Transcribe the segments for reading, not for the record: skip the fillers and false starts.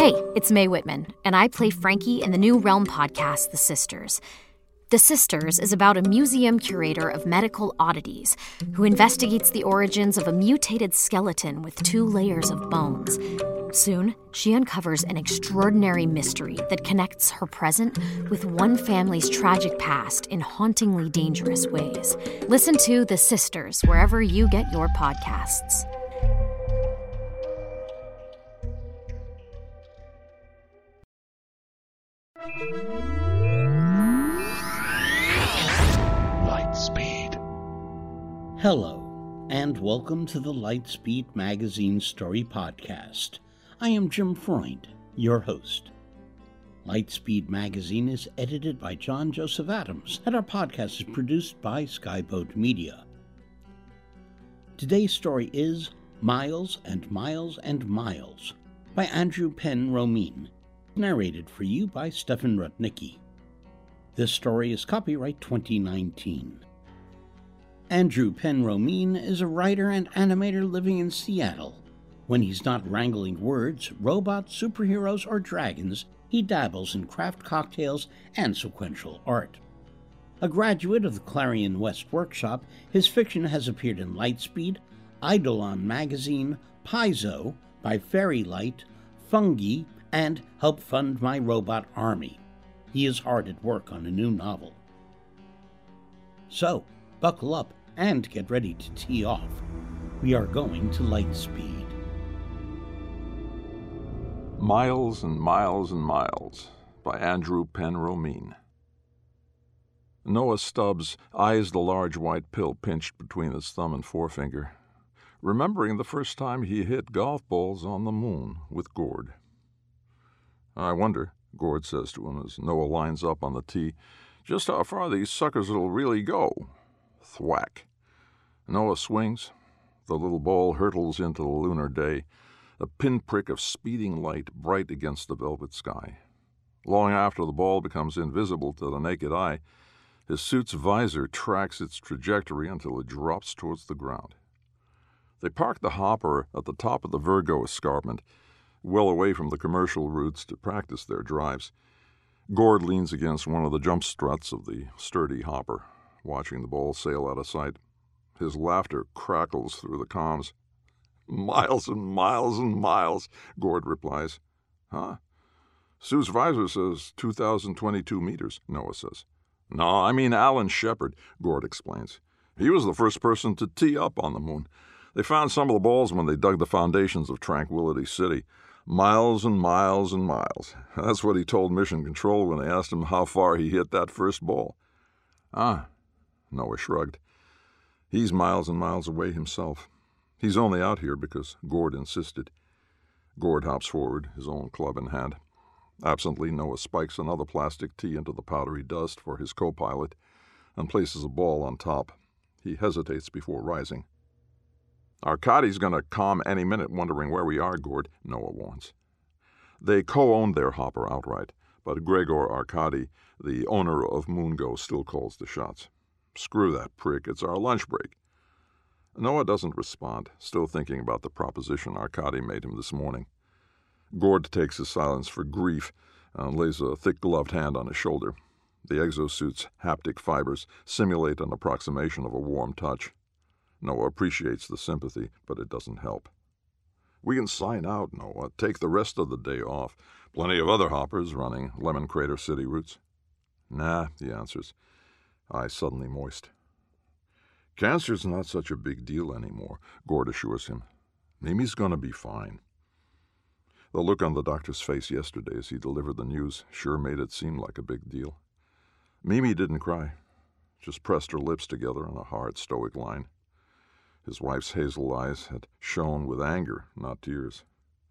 Hey, it's Mae Whitman, and I play Frankie in the new Realm podcast, The Sisters. The Sisters is about a museum curator of medical oddities who investigates the origins of a mutated skeleton with 2 layers of bones. Soon, she uncovers an extraordinary mystery that connects her present with one family's tragic past in hauntingly dangerous ways. Listen to The Sisters wherever you get your podcasts. Lightspeed. Hello, and welcome to the Lightspeed Magazine Story Podcast. I am Jim Freund, your host. Lightspeed Magazine is edited by John Joseph Adams, and our podcast is produced by Skyboat Media. Today's story is Miles and Miles and Miles by Andrew Penn Romine, narrated for you by Stefan Rudnicki. This story is copyright 2019. Andrew Penn Romine is a writer and animator living in Seattle. When he's not wrangling words, robots, superheroes, or dragons, he dabbles in craft cocktails and sequential art. A graduate of the Clarion West Workshop, his fiction has appeared in Lightspeed, Eidolon Magazine, Paizo, by Fairylight, Fungi, and Help Fund My Robot Army. He is hard at work on a new novel. So, buckle up and get ready to tee off. We are going to Lightspeed. Miles and Miles and Miles by Andrew Penn Romine. Noah Stubbs eyes the large white pill pinched between his thumb and forefinger, remembering the first time he hit golf balls on the moon with Gord. "I wonder," Gord says to him as Noah lines up on the tee, "just how far these suckers will really go." Thwack. Noah swings. The little ball hurtles into the lunar day, a pinprick of speeding light bright against the velvet sky. Long after the ball becomes invisible to the naked eye, his suit's visor tracks its trajectory until it drops towards the ground. They park the hopper at the top of the Virgo escarpment, well away from the commercial routes, to practice their drives. Gord leans against one of the jump struts of the sturdy hopper, watching the ball sail out of sight. His laughter crackles through the comms. "Miles and miles and miles," Gord replies. "Huh? Sue's visor says 2,022 meters, Noah says. "No, I mean Alan Shepard," Gord explains. "He was the first person to tee up on the moon. They found some of the balls when they dug the foundations of Tranquility City. Miles and miles and miles. That's what he told Mission Control when they asked him how far he hit that first ball." "Ah," Noah shrugged. "He's miles and miles away himself. He's only out here because Gord insisted." Gord hops forward, his own club in hand. Absently, Noah spikes another plastic tee into the powdery dust for his co-pilot and places a ball on top. He hesitates before rising. "Arkady's going to come any minute wondering where we are, Gord," Noah warns. They co-owned their hopper outright, but Gregor Arkady, the owner of Moongo, still calls the shots. "Screw that prick, it's our lunch break." Noah doesn't respond, still thinking about the proposition Arkady made him this morning. Gord takes his silence for grief and lays a thick gloved hand on his shoulder. The exosuit's haptic fibers simulate an approximation of a warm touch. Noah appreciates the sympathy, but it doesn't help. "We can sign out, Noah. Take the rest of the day off. Plenty of other hoppers running Lemon Crater City routes." "Nah," he answers, eyes suddenly moist. "Cancer's not such a big deal anymore," Gord assures him. "Mimi's going to be fine." The look on the doctor's face yesterday as he delivered the news sure made it seem like a big deal. Mimi didn't cry, just pressed her lips together in a hard, stoic line. His wife's hazel eyes had shone with anger, not tears.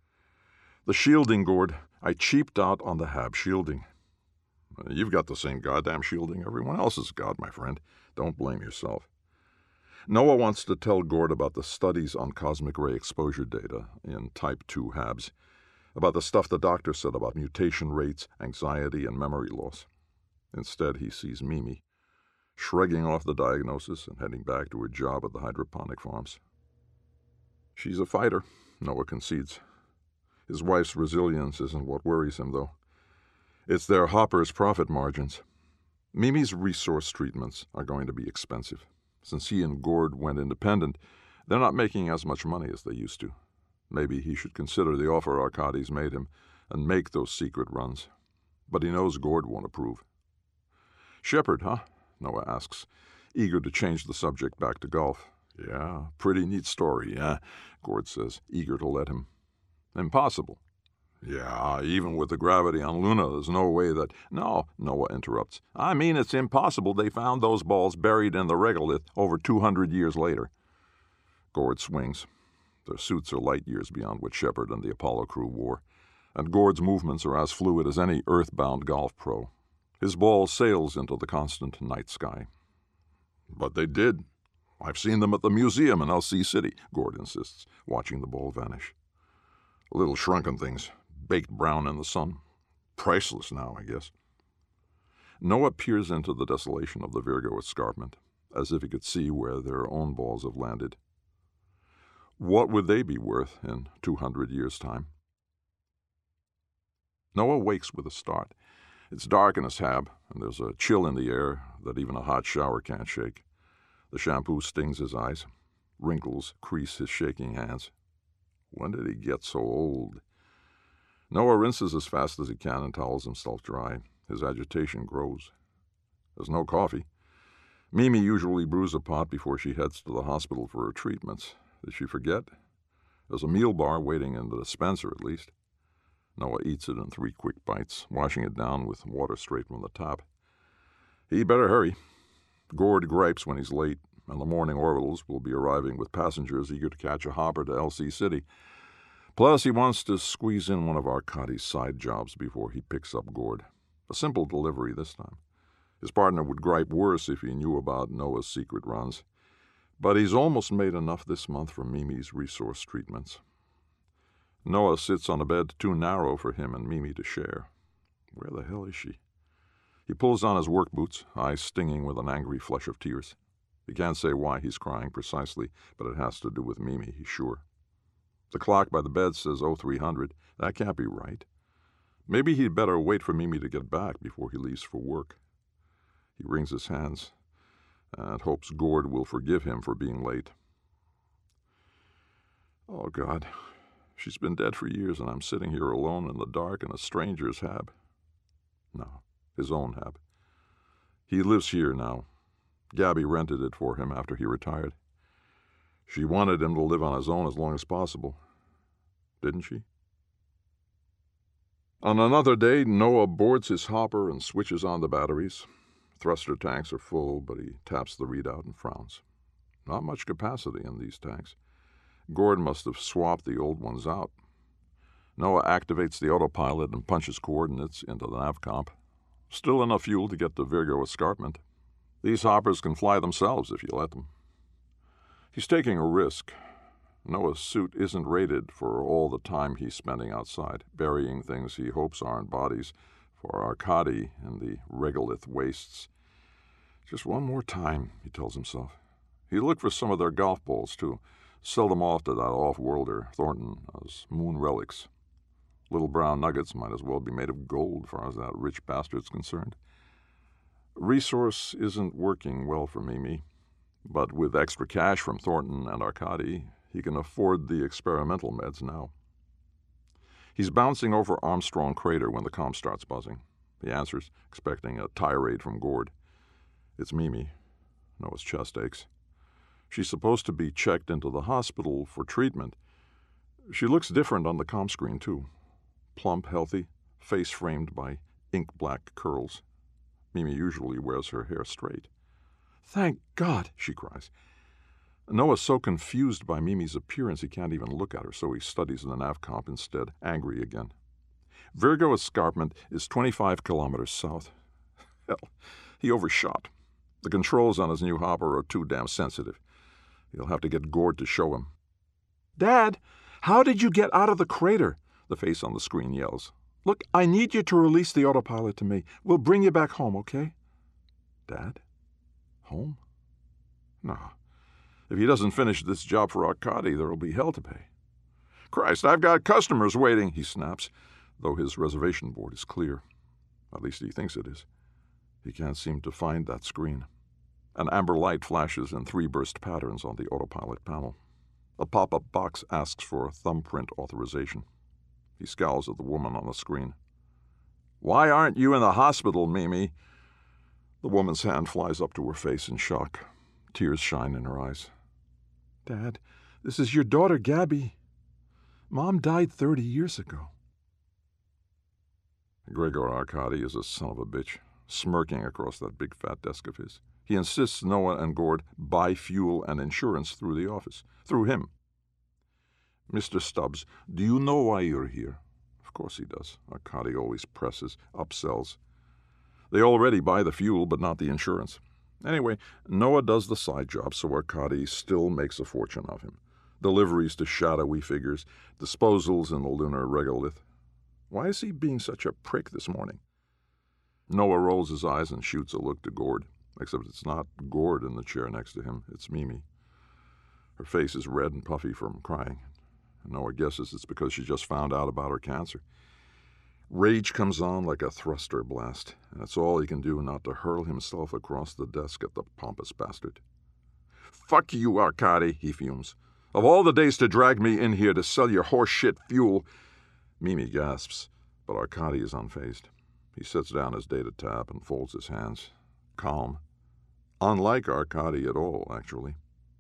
"The shielding, Gord. I cheaped out on the Hab shielding." "You've got the same goddamn shielding everyone else has got, my friend. Don't blame yourself." Noah wants to tell Gord about the studies on cosmic ray exposure data in Type 2 HABs, about the stuff the doctor said about mutation rates, anxiety, and memory loss. Instead, he sees Mimi, shrugging off the diagnosis and heading back to her job at the hydroponic farms. "She's a fighter," Noah concedes. His wife's resilience isn't what worries him, though. It's their Hopper's profit margins. Mimi's resource treatments are going to be expensive. Since he and Gord went independent, they're not making as much money as they used to. Maybe he should consider the offer Arkady's made him and make those secret runs. But he knows Gord won't approve. Shepard, huh? Noah asks, eager to change the subject back to golf. Yeah, pretty neat story, yeah, Gord says, eager to let him. Impossible. Yeah, even with the gravity on Luna, there's no way that... No, Noah interrupts. I mean, it's impossible they found those balls buried in the regolith over 200 years later. Gord swings. Their suits are light years beyond what Shepard and the Apollo crew wore, and Gord's movements are as fluid as any earthbound golf pro. His ball sails into the constant night sky. But they did. I've seen them at the museum in LC City, Gord insists, watching the ball vanish. Little shrunken things, baked brown in the sun. Priceless now, I guess. Noah peers into the desolation of the Virgo escarpment, as if he could see where their own balls have landed. What would they be worth in 200 years' time? Noah wakes with a start. It's dark in his hab, and there's a chill in the air that even a hot shower can't shake. The shampoo stings his eyes. Wrinkles crease his shaking hands. When did he get so old? Noah rinses as fast as he can and towels himself dry. His agitation grows. There's no coffee. Mimi usually brews a pot before she heads to the hospital for her treatments. Did she forget? There's a meal bar waiting in the dispenser, at least. Noah eats it in 3 quick bites, washing it down with water straight from the tap. He'd better hurry. Gord gripes when he's late, and the morning orbitals will be arriving with passengers eager to catch a hopper to LC City. Plus, he wants to squeeze in one of Arkady's side jobs before he picks up Gord. A simple delivery this time. His partner would gripe worse if he knew about Noah's secret runs. But he's almost made enough this month from Mimi's resource treatments. Noah sits on a bed too narrow for him and Mimi to share. Where the hell is she? He pulls on his work boots, eyes stinging with an angry flush of tears. He can't say why he's crying precisely, but it has to do with Mimi, he's sure. The clock by the bed says 0300. That can't be right. Maybe he'd better wait for Mimi to get back before he leaves for work. He wrings his hands and hopes Gord will forgive him for being late. Oh, God. She's been dead for years, and I'm sitting here alone in the dark in a stranger's hab. No, his own hab. He lives here now. Gabby rented it for him after he retired. She wanted him to live on his own as long as possible. Didn't she? On another day, Noah boards his hopper and switches on the batteries. Thruster tanks are full, but he taps the readout and frowns. Not much capacity in these tanks. Gord must have swapped the old ones out. Noah activates the autopilot and punches coordinates into the navcomp. Still enough fuel to get to Virgo escarpment. These hoppers can fly themselves if you let them. He's taking a risk. Noah's suit isn't rated for all the time he's spending outside, burying things he hopes aren't bodies for Arkady in the regolith wastes. Just one more time, he tells himself. He'll look for some of their golf balls, too. Sell them off to that off-worlder, Thornton, as moon relics. Little brown nuggets might as well be made of gold, as far as that rich bastard's concerned. Resource isn't working well for Mimi, but with extra cash from Thornton and Arkady, he can afford the experimental meds now. He's bouncing over Armstrong Crater when the comm starts buzzing. He answers, expecting a tirade from Gord. It's Mimi. Noah's chest aches. She's supposed to be checked into the hospital for treatment. She looks different on the comm screen, too. Plump, healthy, face framed by ink-black curls. Mimi usually wears her hair straight. "Thank God!" she cries. Noah's so confused by Mimi's appearance he can't even look at her, so he studies the navcomp instead, angry again. Virgo escarpment is 25 kilometers south. Hell, he overshot. The controls on his new hopper are too damn sensitive. He'll have to get Gord to show him. "Dad, how did you get out of the crater?" the face on the screen yells. "Look, I need you to release the autopilot to me. We'll bring you back home, okay?" Dad? Home? No. If he doesn't finish this job for Arkady, there'll be hell to pay. "Christ, I've got customers waiting," he snaps, though his reservation board is clear. At least he thinks it is. He can't seem to find that screen. An amber light flashes in 3-burst patterns on the autopilot panel. A pop-up box asks for thumbprint authorization. He scowls at the woman on the screen. "Why aren't you in the hospital, Mimi?" The woman's hand flies up to her face in shock. Tears shine in her eyes. "Dad, this is your daughter, Gabby. Mom died 30 years ago." Gregor Arkady is a son of a bitch, smirking across that big fat desk of his. He insists Noah and Gord buy fuel and insurance through the office, through him. "Mr. Stubbs, do you know why you're here?" Of course he does. Arkady always presses, upsells. They already buy the fuel, but not the insurance. Anyway, Noah does the side job, so Arkady still makes a fortune of him. Deliveries to shadowy figures, disposals in the lunar regolith. Why is he being such a prick this morning? Noah rolls his eyes and shoots a look to Gord, except it's not Gord in the chair next to him, it's Mimi. Her face is red and puffy from crying. Noah guesses it's because she just found out about her cancer. Rage comes on like a thruster blast, and it's all he can do not to hurl himself across the desk at the pompous bastard. "Fuck you, Arkady," he fumes. "Of all the days to drag me in here to sell your horse shit fuel—" Mimi gasps, but Arkady is unfazed. He sets down his data tab and folds his hands. Calm. Unlike Arkady at all, actually.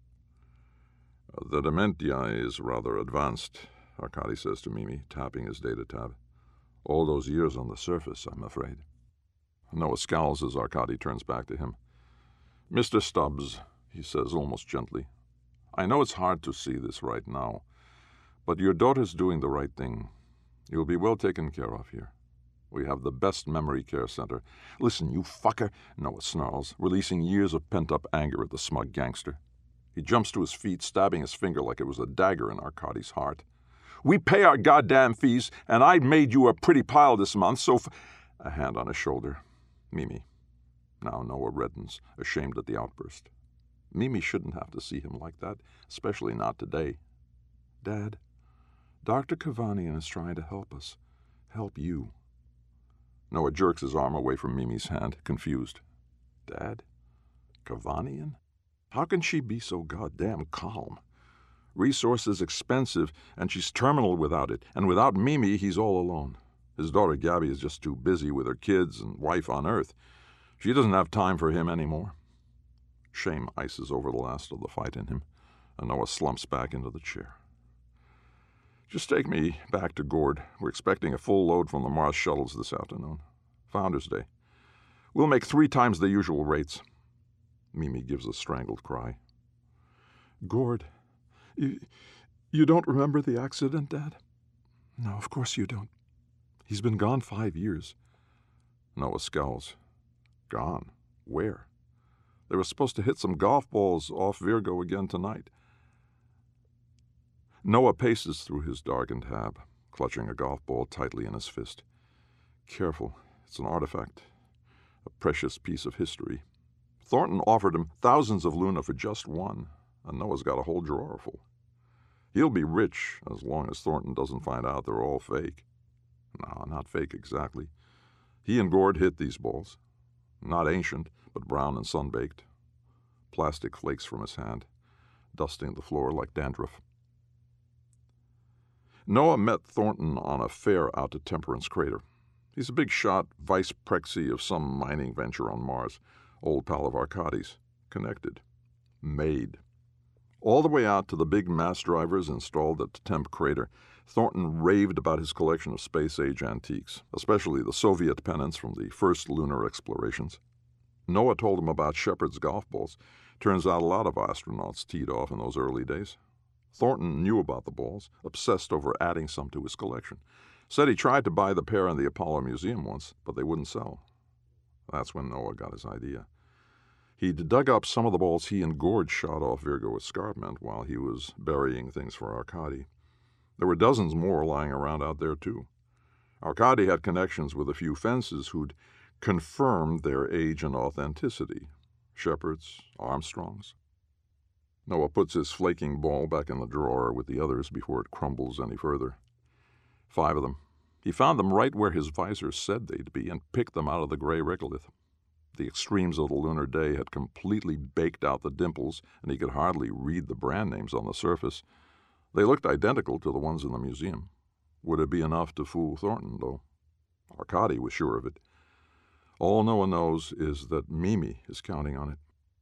"The dementia is rather advanced," Arkady says to Mimi, tapping his data tab. "All those years on the surface, I'm afraid." Noah scowls as Arkady turns back to him. "Mr. Stubbs," he says almost gently, "I know it's hard to see this right now, but your daughter's doing the right thing. You'll be well taken care of here. We have the best memory care center." "Listen, you fucker," Noah snarls, releasing years of pent-up anger at the smug gangster. He jumps to his feet, stabbing his finger like it was a dagger in Arkady's heart. "We pay our goddamn fees, and I made you a pretty pile this month, so A hand on his shoulder. "Mimi." Now Noah reddens, ashamed at the outburst. Mimi shouldn't have to see him like that, especially not today. "Dad, Dr. Kavanian is trying to help us. Help you." Noah jerks his arm away from Mimi's hand, confused. "Dad? Kavanian? How can she be so goddamn calm? Resources expensive, and she's terminal without it, and without Mimi, he's all alone. His daughter Gabby is just too busy with her kids and wife on Earth. She doesn't have time for him anymore." Shame ices over the last of the fight in him, and Noah slumps back into the chair. "Just take me back to Gord. We're expecting a full load from the Mars shuttles this afternoon. Founders Day. We'll make 3 times the usual rates." Mimi gives a strangled cry. "Gord, you don't remember the accident, Dad?" "No, of course you don't. He's been gone 5 years. Noah scowls. "Gone? Where?" "They were supposed to hit some golf balls off Virgo again tonight." Noah paces through his darkened hab, clutching a golf ball tightly in his fist. Careful, it's an artifact, a precious piece of history. Thornton offered him thousands of Luna for just one, and Noah's got a whole drawer full. He'll be rich as long as Thornton doesn't find out they're all fake. No, not fake exactly. He and Gord hit these balls. Not ancient, but brown and sunbaked. Plastic flakes from his hand, dusting the floor like dandruff. Noah met Thornton on a fare out to Temperance Crater. He's a big shot, vice prexy of some mining venture on Mars. Old pal of Arkady's. Connected. Made. All the way out to the big mass drivers installed at the Temp Crater, Thornton raved about his collection of space-age antiques, especially the Soviet pennants from the first lunar explorations. Noah told him about Shepard's golf balls. Turns out a lot of astronauts teed off in those early days. Thornton knew about the balls, obsessed over adding some to his collection. Said he tried to buy the pair in the Apollo Museum once, but they wouldn't sell. That's when Noah got his idea. He'd dug up some of the balls he and Gord shot off Virgo Escarpment while he was burying things for Arkady. There were dozens more lying around out there, too. Arkady had connections with a few fences who'd confirmed their age and authenticity. Shepard's, Armstrong's. Noah puts his flaking ball back in the drawer with the others before it crumbles any further. 5 of them. He found them right where his visor said they'd be and picked them out of the gray regolith. The extremes of the lunar day had completely baked out the dimples, and he could hardly read the brand names on the surface. They looked identical to the ones in the museum. Would it be enough to fool Thornton, though? Arkady was sure of it. All Noah knows is that Mimi is counting on it.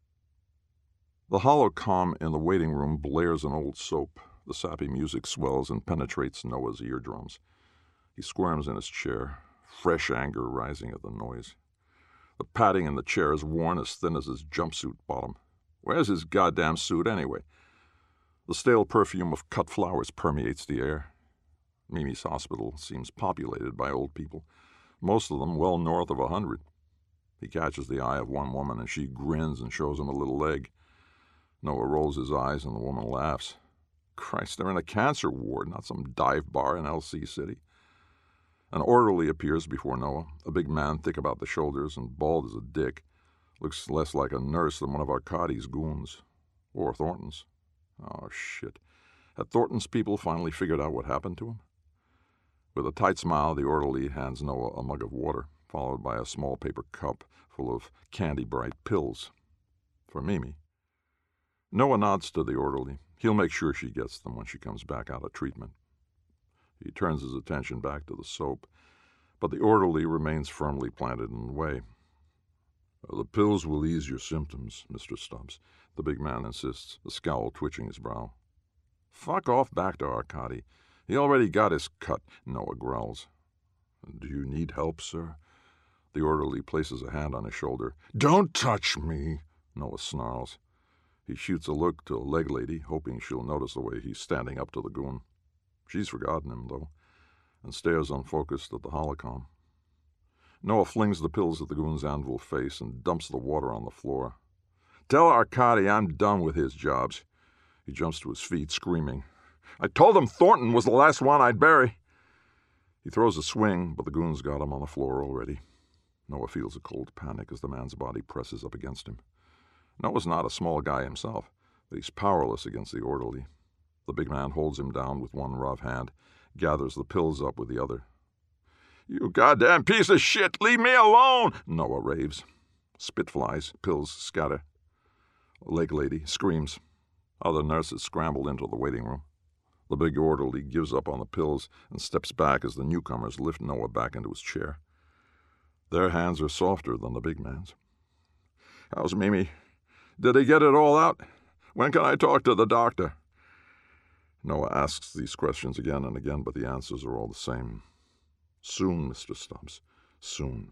The holocom in the waiting room blares an old soap. The sappy music swells and penetrates Noah's eardrums. He squirms in his chair, fresh anger rising at the noise. The padding in the chair is worn as thin as his jumpsuit bottom. Where's his goddamn suit, anyway? The stale perfume of cut flowers permeates the air. Mimi's hospital seems populated by old people, most of them well north of 100. He catches the eye of one woman, and she grins and shows him a little leg. Noah rolls his eyes, and the woman laughs. Christ, they're in a cancer ward, not some dive bar in LC City. An orderly appears before Noah, a big man thick about the shoulders and bald as a dick. Looks less like a nurse than one of Arkady's goons. Or Thornton's. Oh, shit. Had Thornton's people finally figured out what happened to him? With a tight smile, the orderly hands Noah a mug of water, followed by a small paper cup full of candy-bright pills. For Mimi. Noah nods to the orderly. He'll make sure she gets them when she comes back out of treatment. He turns his attention back to the soap, but the orderly remains firmly planted in the way. The pills will ease your symptoms, Mr. Stubbs, the big man insists, the scowl twitching his brow. Fuck off back to Arkady. He already got his cut, Noah growls. Do you need help, sir? The orderly places a hand on his shoulder. Don't touch me, Noah snarls. He shoots a look to a leg lady, hoping she'll notice the way he's standing up to the goon. She's forgotten him, though, and stares unfocused at the holocom. Noah flings the pills at the goon's anvil face and dumps the water on the floor. Tell Arkady I'm done with his jobs. He jumps to his feet, screaming. I told him Thornton was the last one I'd bury. He throws a swing, but the goon's got him on the floor already. Noah feels a cold panic as the man's body presses up against him. Noah's not a small guy himself, but he's powerless against the orderly. The big man holds him down with one rough hand, gathers the pills up with the other. You goddamn piece of shit! Leave me alone! Noah raves. Spit flies, pills scatter. A leg lady screams. Other nurses scramble into the waiting room. The big orderly gives up on the pills and steps back as the newcomers lift Noah back into his chair. Their hands are softer than the big man's. How's Mimi? Did he get it all out? When can I talk to the doctor? Noah asks these questions again and again, but the answers are all the same. Soon, Mr. Stubbs. Soon.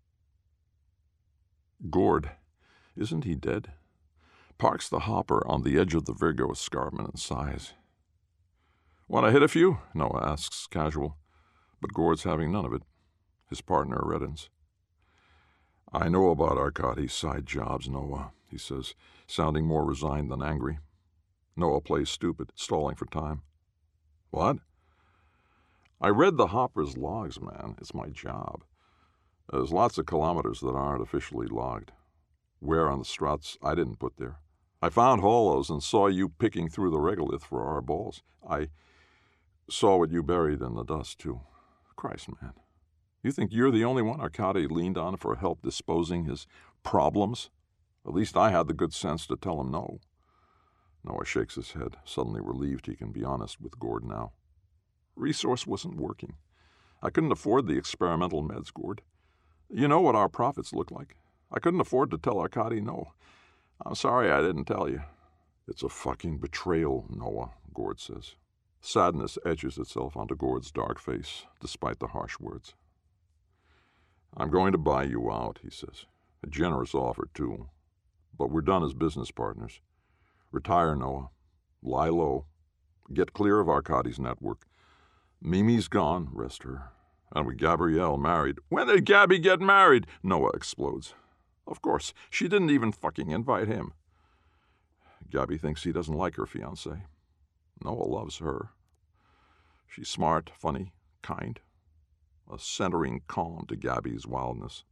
Gord, isn't he dead? Parks the hopper on the edge of the Virgo escarpment and sighs. Want to hit a few? Noah asks, casual. But Gord's having none of it. His partner reddens. I know about Arkady's side jobs, Noah, he says, sounding more resigned than angry. Noah plays stupid, stalling for time. What? I read the hopper's logs, man. It's my job. There's lots of kilometers that aren't officially logged. Where on the struts, I didn't put there. I found hollows and saw you picking through the regolith for our balls. I saw what you buried in the dust, too. Christ, man. You think you're the only one Arkady leaned on for help disposing his problems? At least I had the good sense to tell him no. Noah shakes his head, suddenly relieved he can be honest with Gord now. Resource wasn't working. I couldn't afford the experimental meds, Gord. You know what our profits look like. I couldn't afford to tell Arkady no. I'm sorry I didn't tell you. It's a fucking betrayal, Noah, Gord says. Sadness etches itself onto Gord's dark face, despite the harsh words. I'm going to buy you out, he says. A generous offer, too. But we're done as business partners. Retire, Noah. Lie low. Get clear of Arkady's network. Mimi's gone, rest her. And with Gabrielle married. When did Gabby get married? Noah explodes. Of course, she didn't even fucking invite him. Gabby thinks he doesn't like her fiancé. Noah loves her. She's smart, funny, kind. A centering calm to Gabby's wildness.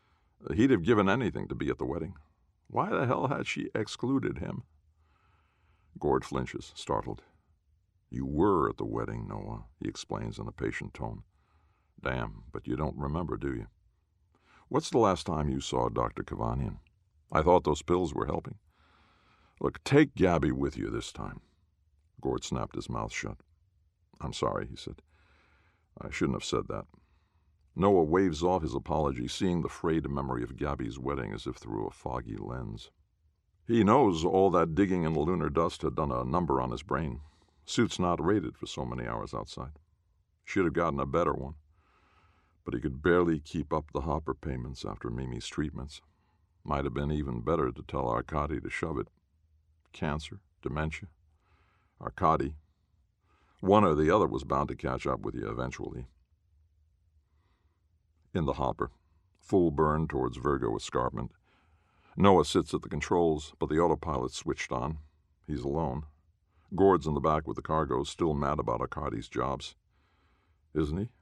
He'd have given anything to be at the wedding. Why the hell had she excluded him? Gord flinches, startled. "You were at the wedding, Noah," he explains in a patient tone. "Damn, but you don't remember, do you? What's the last time you saw Dr. Kavanian? I thought those pills were helping. Look, take Gabby with you this time." Gord snapped his mouth shut. "I'm sorry," he said. "I shouldn't have said that." Noah waves off his apology, seeing the frayed memory of Gabby's wedding as if through a foggy lens. He knows all that digging in the lunar dust had done a number on his brain. Suit's not rated for so many hours outside. Should have gotten a better one. But he could barely keep up the Hopper payments after Mimi's treatments. Might have been even better to tell Arkady to shove it. Cancer, dementia, Arkady. One or the other was bound to catch up with you eventually. In the Hopper, full burn towards Virgo Escarpment. Noah sits at the controls, but the autopilot's switched on. He's alone. Gord's in the back with the cargo, still mad about Arkady's jobs. Isn't he?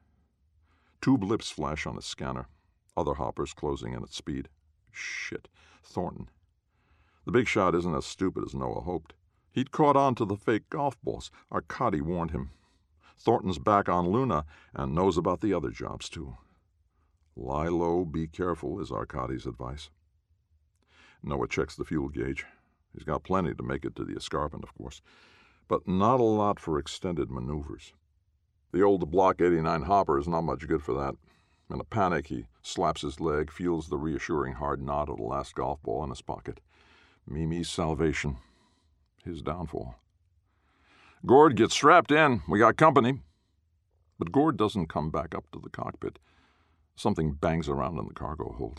2 blips flash on his scanner. Other hoppers closing in at speed. Shit. Thornton. The big shot isn't as stupid as Noah hoped. He'd caught on to the fake golf balls. Arkady warned him. Thornton's back on Luna and knows about the other jobs, too. Lie low, be careful, is Arkady's advice. Noah checks the fuel gauge. He's got plenty to make it to the escarpment, of course, but not a lot for extended maneuvers. The old Block 89 hopper is not much good for that. In a panic, he slaps his leg, feels the reassuring hard knot of the last golf ball in his pocket. Mimi's salvation. His downfall. "Gord, get strapped in. We got company." But Gord doesn't come back up to the cockpit. Something bangs around in the cargo hold.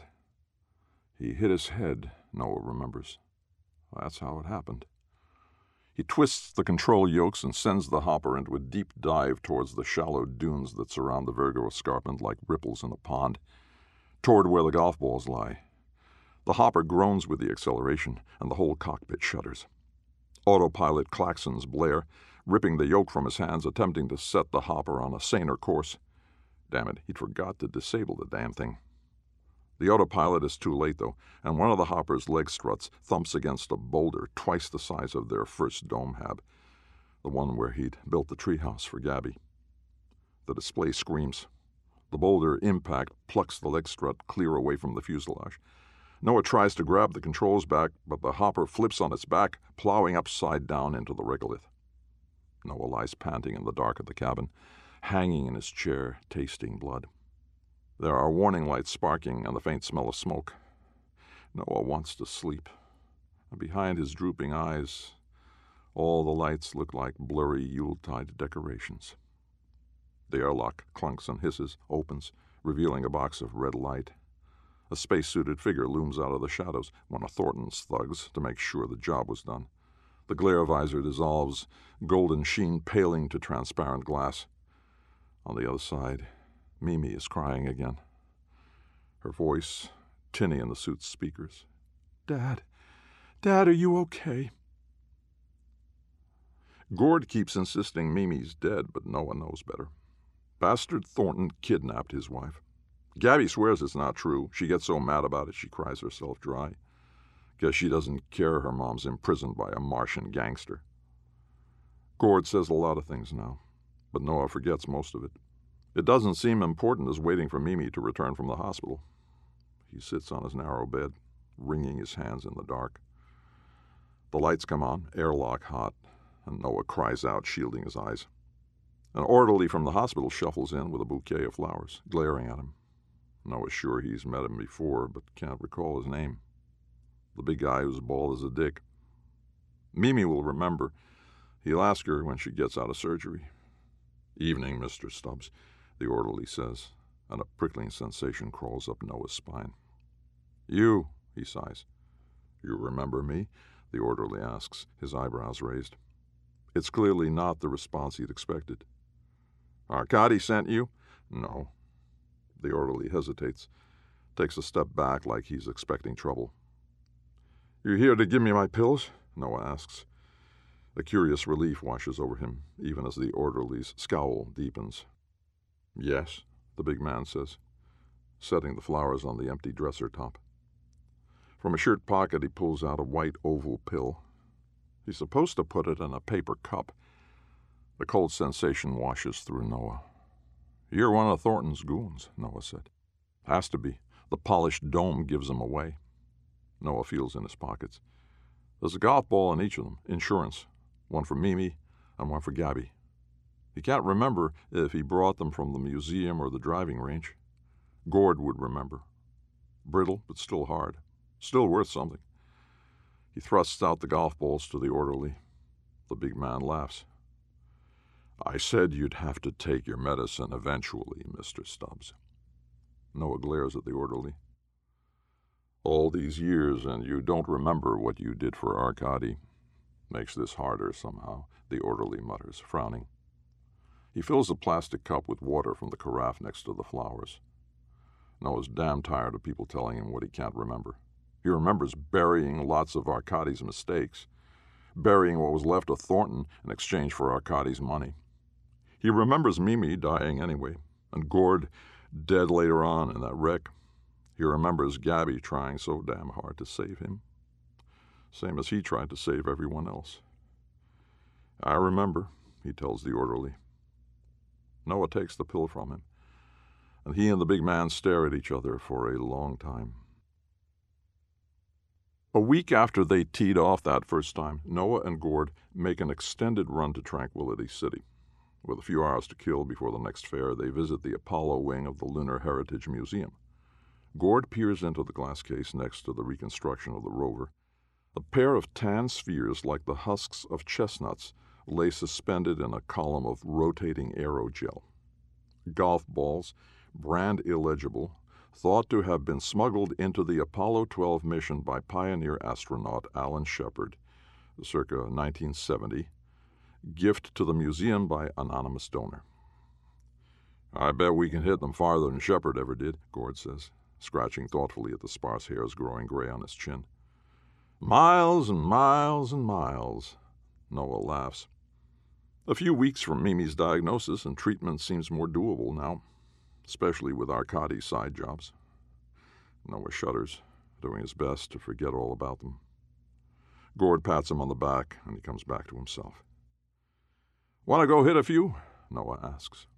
He hit his head, Noah remembers. That's how it happened. He twists the control yokes and sends the hopper into a deep dive towards the shallow dunes that surround the Virgo Escarpment like ripples in a pond, toward where the golf balls lie. The hopper groans with the acceleration, and the whole cockpit shudders. Autopilot klaxons blare, ripping the yoke from his hands, attempting to set the hopper on a saner course. Damn it, he'd forgot to disable the damn thing. The autopilot is too late, though, and one of the hopper's leg struts thumps against a boulder twice the size of their first dome hab, the one where he'd built the treehouse for Gabby. The display screams. The boulder impact plucks the leg strut clear away from the fuselage. Noah tries to grab the controls back, but the hopper flips on its back, plowing upside down into the regolith. Noah lies panting in the dark of the cabin, hanging in his chair, tasting blood. There are warning lights sparking and the faint smell of smoke. Noah wants to sleep. And behind his drooping eyes, all the lights look like blurry Yuletide decorations. The airlock clunks and hisses, opens, revealing a box of red light. A space-suited figure looms out of the shadows, one of Thornton's thugs, to make sure the job was done. The glare visor dissolves, golden sheen paling to transparent glass. On the other side, Mimi is crying again. Her voice, tinny in the suit's speakers. Dad, are you okay?" Gord keeps insisting Mimi's dead, but no one knows better. Bastard Thornton kidnapped his wife. Gabby swears it's not true. She gets so mad about it she cries herself dry. Guess she doesn't care her mom's imprisoned by a Martian gangster. Gord says a lot of things now, but Noah forgets most of it. It doesn't seem important as waiting for Mimi to return from the hospital. He sits on his narrow bed, wringing his hands in the dark. The lights come on, airlock hot, and Noah cries out, shielding his eyes. An orderly from the hospital shuffles in with a bouquet of flowers, glaring at him. Noah's sure he's met him before, but can't recall his name. The big guy who's bald as a dick. Mimi will remember. He'll ask her when she gets out of surgery. "Evening, Mr. Stubbs," the orderly says, and a prickling sensation crawls up Noah's spine. "You," he sighs. "You remember me?" the orderly asks, his eyebrows raised. It's clearly not the response he'd expected. "Arkady sent you?" "No." The orderly hesitates, takes a step back like he's expecting trouble. "You here to give me my pills?" Noah asks. A curious relief washes over him, even as the orderly's scowl deepens. "Yes," the big man says, setting the flowers on the empty dresser top. From a shirt pocket he pulls out a white oval pill. He's supposed to put it in a paper cup. The cold sensation washes through Noah. "You're one of Thornton's goons," Noah said. "Has to be. The polished dome gives him away." Noah feels in his pockets. "There's a golf ball in each of them. Insurance. One for Mimi and one for Gabby." He can't remember if he brought them from the museum or the driving range. Gord would remember. Brittle, but still hard. Still worth something. He thrusts out the golf balls to the orderly. The big man laughs. "I said you'd have to take your medicine eventually, Mr. Stubbs." Noah glares at the orderly. "All these years and you don't remember what you did for Arkady. Makes this harder somehow," the orderly mutters, frowning. He fills a plastic cup with water from the carafe next to the flowers. Noah's damn tired of people telling him what he can't remember. He remembers burying lots of Arkady's mistakes, burying what was left of Thornton in exchange for Arkady's money. He remembers Mimi dying anyway, and Gord dead later on in that wreck. He remembers Gabby trying so damn hard to save him, same as he tried to save everyone else. "I remember," he tells the orderly. Noah takes the pill from him, and he and the big man stare at each other for a long time. A week after they teed off that first time, Noah and Gord make an extended run to Tranquility City. With a few hours to kill before the next fair, they visit the Apollo wing of the Lunar Heritage Museum. Gord peers into the glass case next to the reconstruction of the rover. A pair of tan spheres like the husks of chestnuts lay suspended in a column of rotating aerogel. Golf balls, brand illegible, thought to have been smuggled into the Apollo 12 mission by pioneer astronaut Alan Shepard, circa 1970, gift to the museum by anonymous donor. "I bet we can hit them farther than Shepard ever did," Gord says, scratching thoughtfully at the sparse hairs growing gray on his chin. "Miles and miles and miles," Noah laughs. A few weeks from Mimi's diagnosis and treatment seems more doable now, especially with Arkady's side jobs. Noah shudders, doing his best to forget all about them. Gord pats him on the back, and he comes back to himself. "Want to go hit a few?" Noah asks.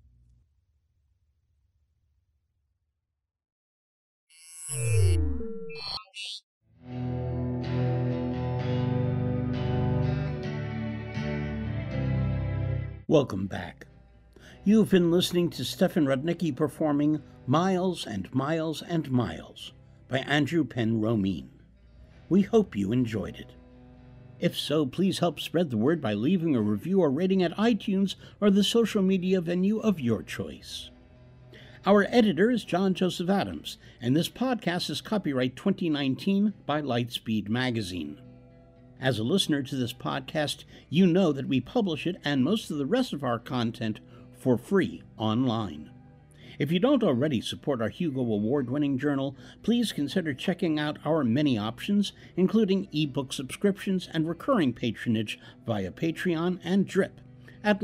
Welcome back. You've been listening to Stefan Rudnicki performing Miles and Miles and Miles by Andrew Penn Romine. We hope you enjoyed it. If so, please help spread the word by leaving a review or rating at iTunes or the social media venue of your choice. Our editor is John Joseph Adams, and this podcast is copyright 2019 by Lightspeed Magazine. As a listener to this podcast, you know that we publish it and most of the rest of our content for free online. If you don't already support our Hugo Award-winning journal, please consider checking out our many options, including ebook subscriptions and recurring patronage via Patreon and Drip at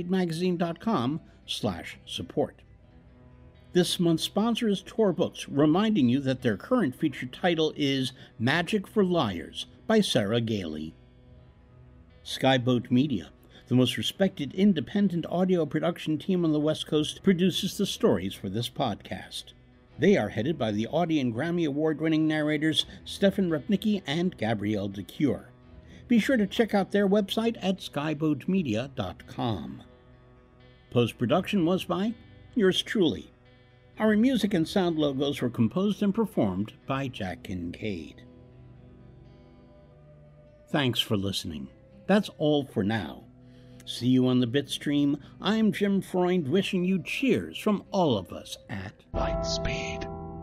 lightspeedmagazine.com/support. This month's sponsor is Tor Books, reminding you that their current featured title is Magic for Liars by Sarah Gailey. Skyboat Media, the most respected independent audio production team on the West Coast, produces the stories for this podcast. They are headed by the Audie and Grammy Award-winning narrators Stefan Rudnicki and Gabrielle de Cure. Be sure to check out their website at skyboatmedia.com. Post-production was by yours truly. Our music and sound logos were composed and performed by Jack Kincaid. Thanks for listening. That's all for now. See you on the Bitstream. I'm Jim Freund, wishing you cheers from all of us at Lightspeed.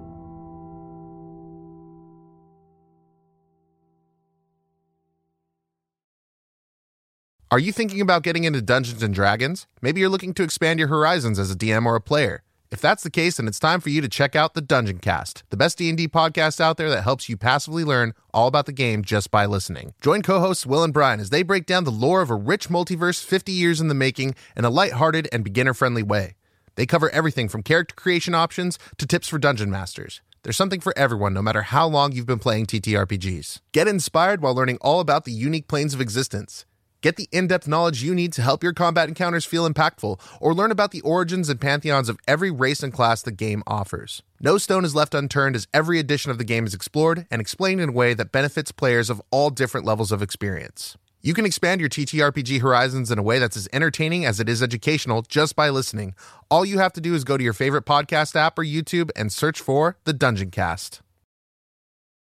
Are you thinking about getting into Dungeons & Dragons? Maybe you're looking to expand your horizons as a DM or a player. If that's the case, then it's time for you to check out the Dungeon Cast, the best D&D podcast out there that helps you passively learn all about the game just by listening. Join co-hosts Will and Brian as they break down the lore of a rich multiverse 50 years in the making in a lighthearted and beginner-friendly way. They cover everything from character creation options to tips for dungeon masters. There's something for everyone, no matter how long you've been playing TTRPGs. Get inspired while learning all about the unique planes of existence. Get the in-depth knowledge you need to help your combat encounters feel impactful, or learn about the origins and pantheons of every race and class the game offers. No stone is left unturned as every edition of the game is explored and explained in a way that benefits players of all different levels of experience. You can expand your TTRPG horizons in a way that's as entertaining as it is educational just by listening. All you have to do is go to your favorite podcast app or YouTube and search for The Dungeon Cast.